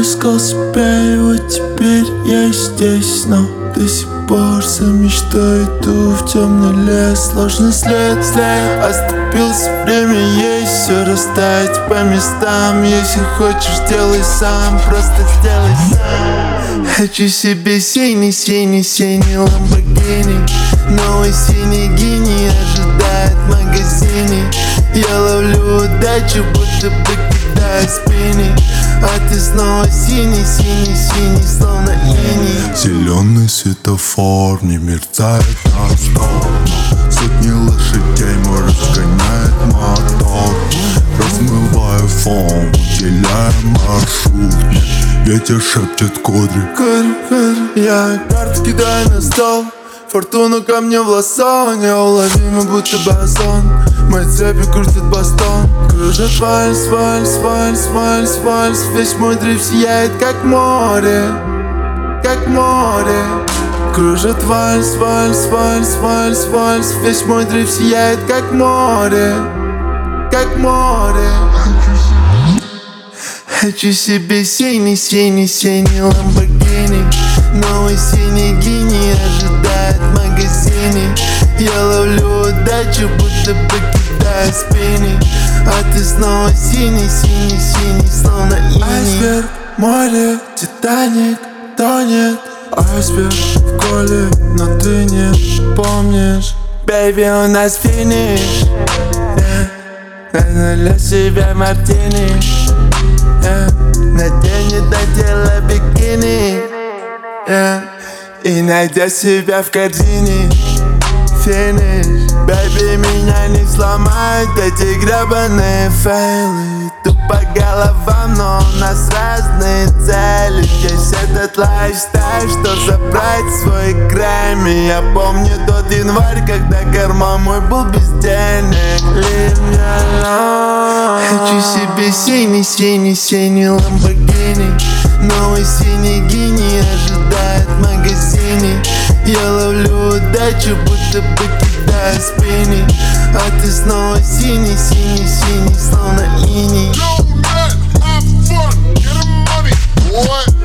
искал себя, и вот теперь я здесь, но до сих пор за мечтой иду в темный лес. Сложный след, оступился, время есть, все расставить по местам. Если хочешь, делай сам, просто сделай сам. Хочу себе синий Ламборгини, новый синий гений ожидает в магазине. Я ловлю удачу, будто бы кидаю спинни, а ты снова синий, словно иней. Зеленый светофор не мерцает нон-стоп. Сотни лошадей мой разгоняет мотор. Размываю фон, уделяя маршрут. Ветер шепчет кудри. Я карты кидаю на стол, фортуну ко мне в лассо. Неуловимо, будто бозон, мои цепи крутят бастон. Кружит вальс, весь мой дрейф сияет, как море. Кружит вальс, весь мой дрейф сияет, как море. Хочу себе синий Ламборгини, новый синий гений ожидает в магазине. Я ловлю удачу, будто бы кидаю спинни, а ты снова синий, словно иней. Айсберг, море, Титаник тонет. Айсберг в коле, но ты не помнишь. Бэйби, у нас финиш, для себя мартини. Надень и доделай бикини, и найдя себя в корзине. Финиш, бэйби, меня не сломают эти гребаные фейлы. Тупо головам, но у нас разные цели. Здесь этот лайфстайл, что забрать свой Грэмми. Я помню тот январь, когда карман мой был без денег. Leave me alone. Хочу себе синий Ламборгини, новый синий гений ожидает в магазине. Я ловлю удачу, будто бы кидаю спинни, а ты снова синий, словно иней. Yo, man, have fun, get money, boy.